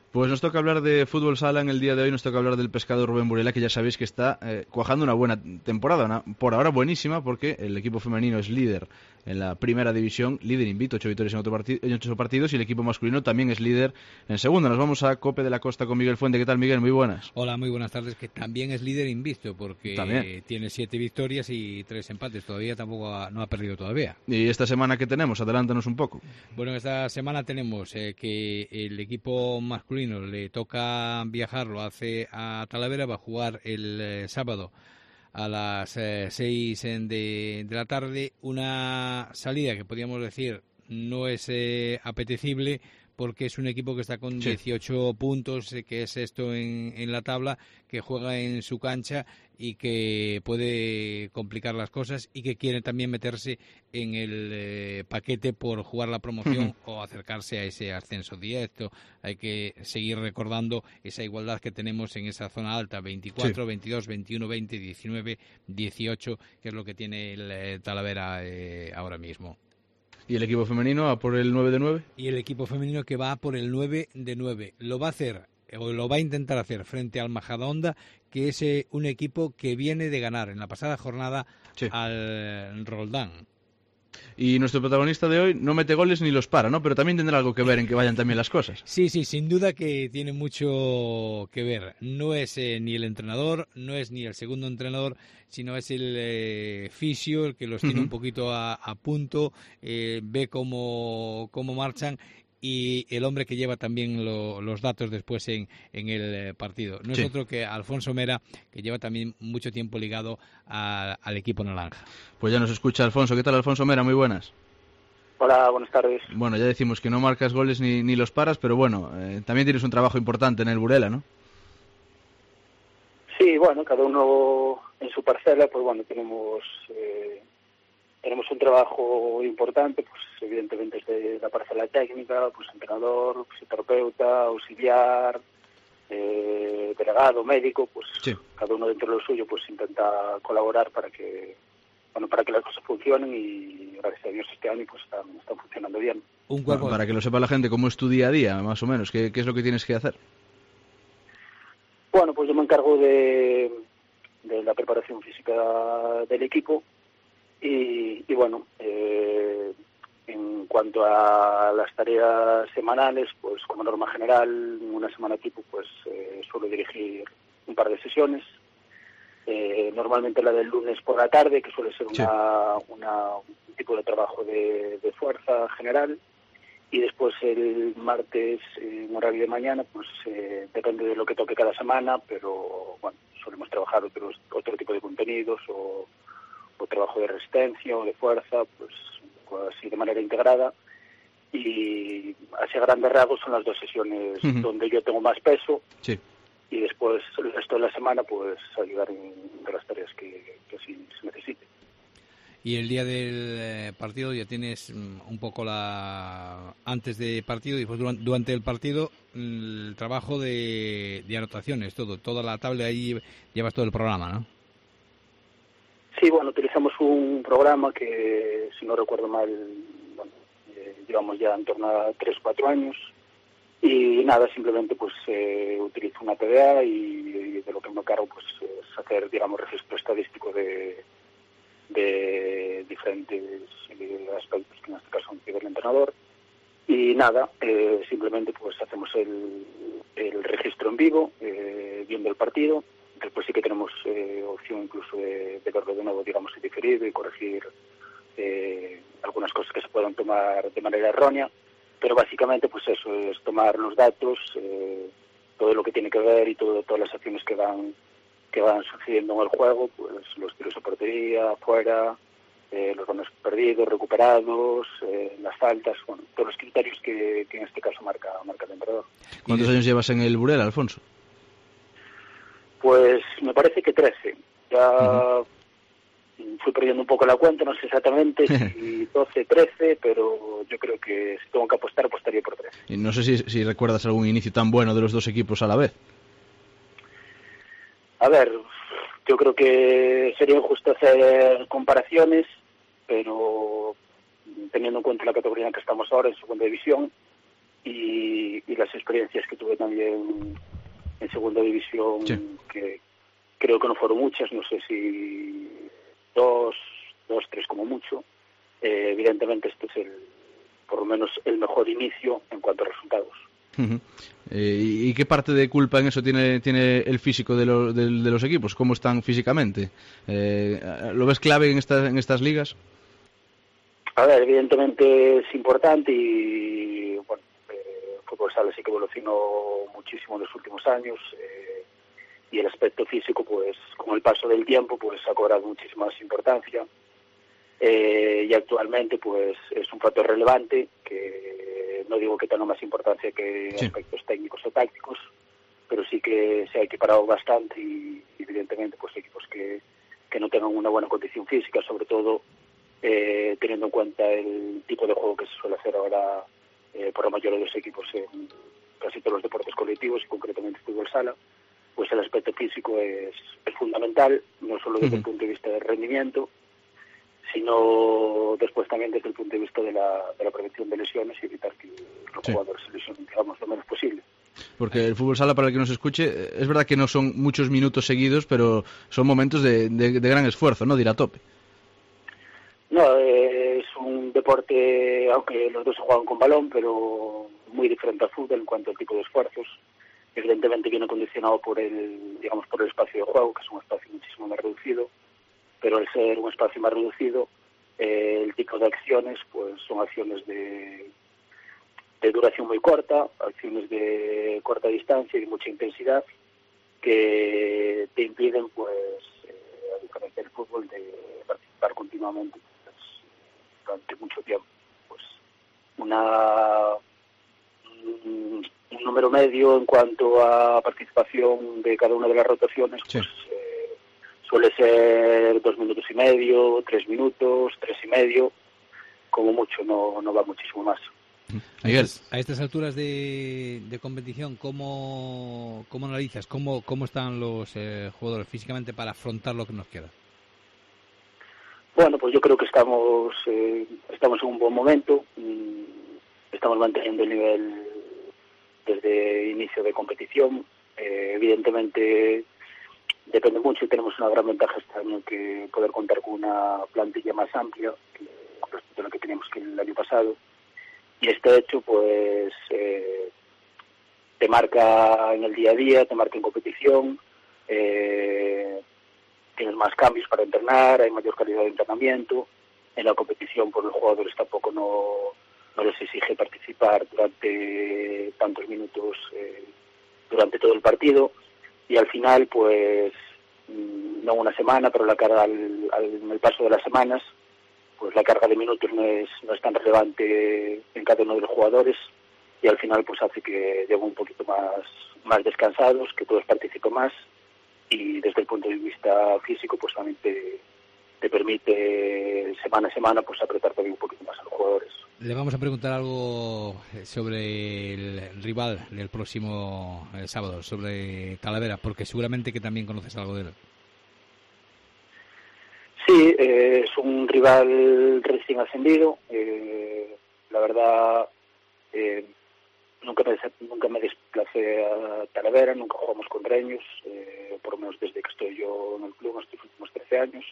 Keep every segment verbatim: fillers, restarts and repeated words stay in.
Pues nos toca hablar de fútbol sala en el día de hoy, nos toca hablar del pescado Rubén Burela, que ya sabéis que está eh, cuajando una buena temporada, una, por ahora buenísima, porque el equipo femenino es líder en la primera división, líder invicto, ocho victorias en, otro partido, en ocho partidos, y el equipo masculino también es líder en segunda. Nos vamos a Cope de la Costa con Miguel Fuente. ¿Qué tal, Miguel? Muy buenas. Hola, muy buenas tardes, que también es líder invicto, porque también tiene siete victorias y tres empates, todavía tampoco ha, no ha perdido todavía. ¿Y esta semana qué tenemos? Adelántanos un poco. Bueno, esta semana tenemos eh, que el equipo masculino le toca viajar, lo hace a Talavera, va a jugar el eh, sábado a las eh, seis de, de la tarde, una salida que podríamos decir no es eh, apetecible, porque es un equipo que está con dieciocho sí. puntos, que es esto en, en la tabla, que juega en su cancha y que puede complicar las cosas, y que quiere también meterse en el eh, paquete por jugar la promoción uh-huh. o acercarse a ese ascenso directo. Hay que seguir recordando esa igualdad que tenemos en esa zona alta, veinticuatro, sí. veintidós, veintiuno, veinte, diecinueve, dieciocho, que es lo que tiene el eh, Talavera eh, ahora mismo. ¿Y el equipo femenino va por el nueve de nueve? Y el equipo femenino que va por el nueve de nueve. Lo va a hacer, o lo va a intentar hacer, frente al Majadahonda, que es eh, un equipo que viene de ganar en la pasada jornada sí. al Roldán. Y nuestro protagonista de hoy no mete goles ni los para, ¿no? Pero también tendrá algo que ver en que vayan también las cosas. Sí, sí, sin duda que tiene mucho que ver. No es eh, ni el entrenador, no es ni el segundo entrenador, sino es el eh, fisio, el que los tiene uh-huh. un poquito a, a punto, eh, ve cómo, cómo marchan, y el hombre que lleva también lo, los datos después en, en el eh, partido. No sí. es otro que Alfonso Mera, que lleva también mucho tiempo ligado a, al equipo naranja. Pues ya nos escucha Alfonso. ¿Qué tal, Alfonso Mera? Muy buenas. Hola, buenas tardes. Bueno, ya decimos que no marcas goles ni, ni los paras, pero bueno, eh, también tienes un trabajo importante en el Burela, ¿no? Sí, bueno, cada uno en su parcela, pues bueno, tenemos... Eh... Tenemos un trabajo importante, pues evidentemente desde la parcela técnica, pues entrenador, fisioterapeuta, auxiliar, eh, delegado, médico, pues sí. cada uno dentro de lo suyo pues intenta colaborar para que bueno para que las cosas funcionen, y gracias a Dios este año pues están, están funcionando bien. Un cuerpo. Para que lo sepa la gente, ¿cómo es tu día a día, más o menos? ¿Qué, qué es lo que tienes que hacer? Bueno, pues yo me encargo de, de la preparación física del equipo. Y, y bueno, eh, en cuanto a las tareas semanales, pues como norma general, una semana tipo, pues eh, suelo dirigir un par de sesiones. Eh, normalmente la del lunes por la tarde, que suele ser una, sí. una, un tipo de trabajo de, de fuerza general. Y después el martes, en horario de mañana, pues eh, depende de lo que toque cada semana, pero bueno, solemos trabajar otros, otro tipo de contenidos o... o trabajo de resistencia o de fuerza, pues así de manera integrada, y así a grandes rasgos son las dos sesiones uh-huh. donde yo tengo más peso sí. y después el resto de la semana pues ayudar en, en las tareas que, que así se necesite. Y el día del partido ya tienes un poco la antes de partido y después durante, durante el partido el trabajo de, de anotaciones, todo, toda la tabla, ahí llevas todo el programa, ¿no? Sí, bueno, utilizamos un programa que, si no recuerdo mal, bueno, eh, llevamos ya en torno a tres o cuatro años, y nada, simplemente pues eh, utilizo una P D A y, y de lo que me encargo pues es hacer, digamos, registro estadístico de, de diferentes eh, aspectos, que en este caso pide el entrenador, y nada, eh, simplemente pues hacemos el, el registro en vivo, eh, viendo el partido. Después sí que tenemos eh, opción incluso de, de verlo de nuevo, digamos, en diferido y corregir eh, algunas cosas que se puedan tomar de manera errónea, pero básicamente pues eso es tomar los datos, eh, todo lo que tiene que ver y todo, todas las acciones que van que van sucediendo en el juego, pues los tiros a portería, fuera, eh, los balones perdidos, recuperados, eh, las faltas, bueno, todos los criterios que, que en este caso marca, marca el entrenador. ¿Cuántos años llevas en el Burela, Alfonso? Pues me parece que trece. Ya uh-huh. fui perdiendo un poco la cuenta, no sé exactamente si doce, trece, pero yo creo que si tengo que apostar, apostaría por trece. Y no sé si, si recuerdas algún inicio tan bueno de los dos equipos a la vez. A ver, yo creo que sería injusto hacer comparaciones, pero teniendo en cuenta la categoría en que estamos ahora, en segunda división, y, y las experiencias que tuve también en segunda división, sí. que creo que no fueron muchas, no sé si dos, dos, tres como mucho. Eh, evidentemente este es el, por lo menos el mejor inicio en cuanto a resultados. Uh-huh. eh, ¿Y qué parte de culpa en eso tiene tiene el físico de, lo, de, de los equipos? ¿Cómo están físicamente? Eh, ¿Lo ves clave en estas, en estas ligas? A ver, evidentemente es importante y bueno, eh, el fútbol sala sí que evolucionó muchísimo en los últimos años, eh, y el aspecto físico, pues con el paso del tiempo, pues ha cobrado muchísima más importancia, eh, y actualmente pues es un factor relevante que no digo que tenga más importancia que sí. aspectos técnicos o tácticos, pero sí que se ha equiparado bastante y evidentemente pues equipos que, que no tengan una buena condición física, sobre todo eh, teniendo en cuenta el tipo de juego que se suele hacer ahora eh, por la mayoría de los equipos en casi todos los deportes colectivos y concretamente fútbol sala, pues el aspecto físico es, es fundamental, no solo desde uh-huh. el punto de vista del rendimiento, sino después también desde el punto de vista de la, de la prevención de lesiones y evitar que los sí. jugadores se lesionen, digamos, lo menos posible. Porque el fútbol sala, para el que nos escuche, es verdad que no son muchos minutos seguidos, pero son momentos de, de, de gran esfuerzo, ¿no? De ir a tope. No, eh, es un deporte, aunque los dos se juegan con balón, pero muy diferente al fútbol en cuanto al tipo de esfuerzos. Evidentemente viene condicionado por el, digamos, por el espacio de juego, que es un espacio muchísimo más reducido, pero al ser un espacio más reducido, eh, el tipo de acciones pues son acciones de, de duración muy corta, acciones de corta distancia y de mucha intensidad, que te impiden, pues, eh, a diferencia del fútbol, de participar continuamente pues, durante mucho tiempo. Pues una un, un número medio en cuanto a participación de cada una de las rotaciones, sí. pues eh, suele ser dos minutos y medio, tres minutos, tres y medio, como mucho, no, no va muchísimo más. Miguel, a estas alturas de, de competición, ¿cómo, cómo analizas? ¿Cómo, cómo están los eh, jugadores físicamente para afrontar lo que nos queda? Bueno, pues yo creo que estamos eh, estamos en un buen momento, estamos manteniendo el nivel desde inicio de competición. Eh, evidentemente depende mucho y tenemos una gran ventaja este año, que poder contar con una plantilla más amplia que, con respecto a lo que teníamos que el año pasado. Y este hecho, pues, eh, te marca en el día a día, te marca en competición, eh, tienes más cambios para entrenar, hay mayor calidad de entrenamiento. En la competición, pues los jugadores tampoco no, no les exige participar durante tantos minutos eh, durante todo el partido. Y al final, pues, no una semana, pero la carga al, al, en el paso de las semanas, pues la carga de minutos no es no es tan relevante en cada uno de los jugadores, y al final pues hace que lleguen un poquito más más descansados, que todos participen más, y desde el punto de vista físico pues también te, te permite semana a semana pues apretar también un poquito más a los jugadores. Le vamos a preguntar algo sobre el rival del próximo el sábado, sobre Talavera, porque seguramente que también conoces algo de él. Sí, eh, es un rival recién ascendido. Eh, la verdad, eh, nunca me nunca me desplacé a Talavera, nunca jugamos contra ellos, eh, por lo menos desde que estoy yo en el club, estos últimos trece años.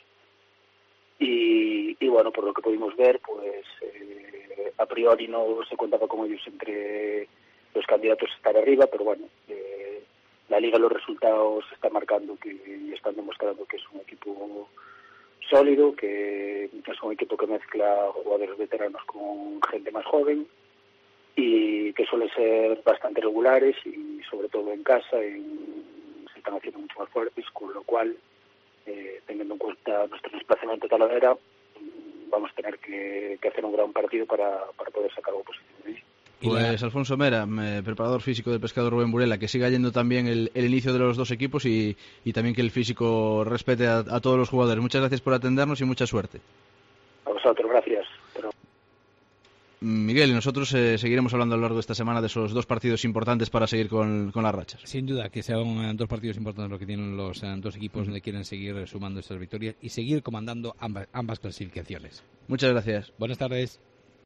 Y, y bueno, por lo que pudimos ver, pues eh, a priori no se contaba con ellos entre los candidatos a estar arriba, pero bueno, eh, la Liga, los resultados están marcando que, y están demostrando que es un equipo sólido, que es un equipo que mezcla jugadores veteranos con gente más joven y que suele ser bastante regulares, y sobre todo en casa en, se están haciendo mucho más fuertes, con lo cual, eh, teniendo en cuenta nuestro desplazamiento a Talavera, vamos a tener que, que hacer un gran partido para, para poder sacar algo positivo de ahí. Pues Alfonso Mera, preparador físico del Pescado Rubén Burela, que siga yendo también el, el inicio de los dos equipos y, y también que el físico respete a, a todos los jugadores. Muchas gracias por atendernos y mucha suerte. A vosotros, gracias. Pero... Miguel, y nosotros eh, seguiremos hablando a lo largo de esta semana de esos dos partidos importantes para seguir con, con las rachas. Sin duda, que sean dos partidos importantes lo que tienen los eh, dos equipos, donde quieren seguir sumando estas victorias y seguir comandando ambas, ambas clasificaciones. Muchas gracias. Buenas tardes.